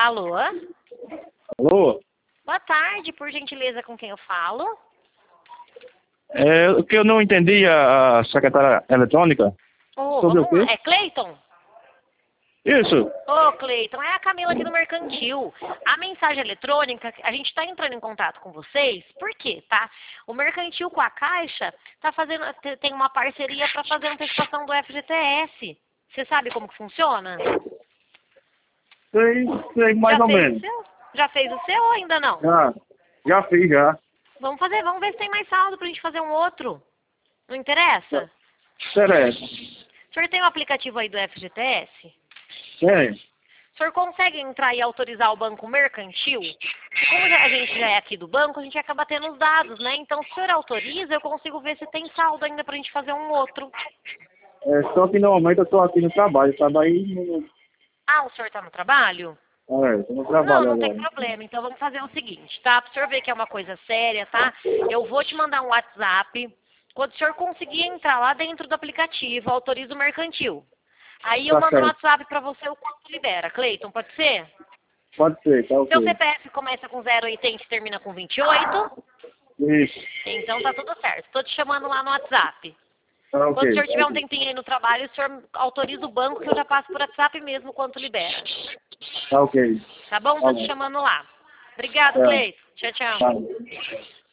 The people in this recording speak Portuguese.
Alô? Alô? Boa tarde, por gentileza, com quem eu falo? O que eu não entendi, a secretária eletrônica, sobre o Vamos lá. quê? É Cleiton? Isso. Ô, Cleiton, é a Camila aqui do Mercantil. A mensagem eletrônica, a gente está entrando em contato com vocês, por quê, tá? O Mercantil com a Caixa tem uma parceria para fazer antecipação do FGTS. Você sabe como que funciona? Sei mais ou menos. Já fez o seu ou ainda não? Já fiz, já. Vamos ver se tem mais saldo pra gente fazer um outro. Não interessa? Interessa. O senhor tem o aplicativo aí do FGTS? Tem. O senhor consegue entrar e autorizar o banco mercantil? Como a gente já é aqui do banco, a gente acaba tendo os dados, né? Então, se o senhor autoriza, eu consigo ver se tem saldo ainda pra gente fazer um outro. Só que normalmente eu tô aqui no trabalho, no... Ah, o senhor tá no trabalho? tô no trabalho Não tem agora. problema. Então vamos fazer o seguinte, tá? Para o senhor ver que é uma coisa séria, tá? Eu vou te mandar um WhatsApp. Quando o senhor conseguir entrar lá dentro do aplicativo, autoriza o mercantil. Aí eu Tá mando no certo. WhatsApp para você o quanto libera. Cleiton, pode ser? Pode ser, tá Seu ok. CPF começa com 080 e termina com 28? Isso. Então tá tudo certo. Estou te chamando lá no WhatsApp. Tá Quando o ok. senhor tiver um tempinho aí no trabalho, o senhor autoriza o banco que eu já passo por WhatsApp mesmo quanto libera. Tá ok. Tá bom? Tá Tô te bom. chamando lá. Obrigado, É. Cleiton. Tchau, tchau. Tá.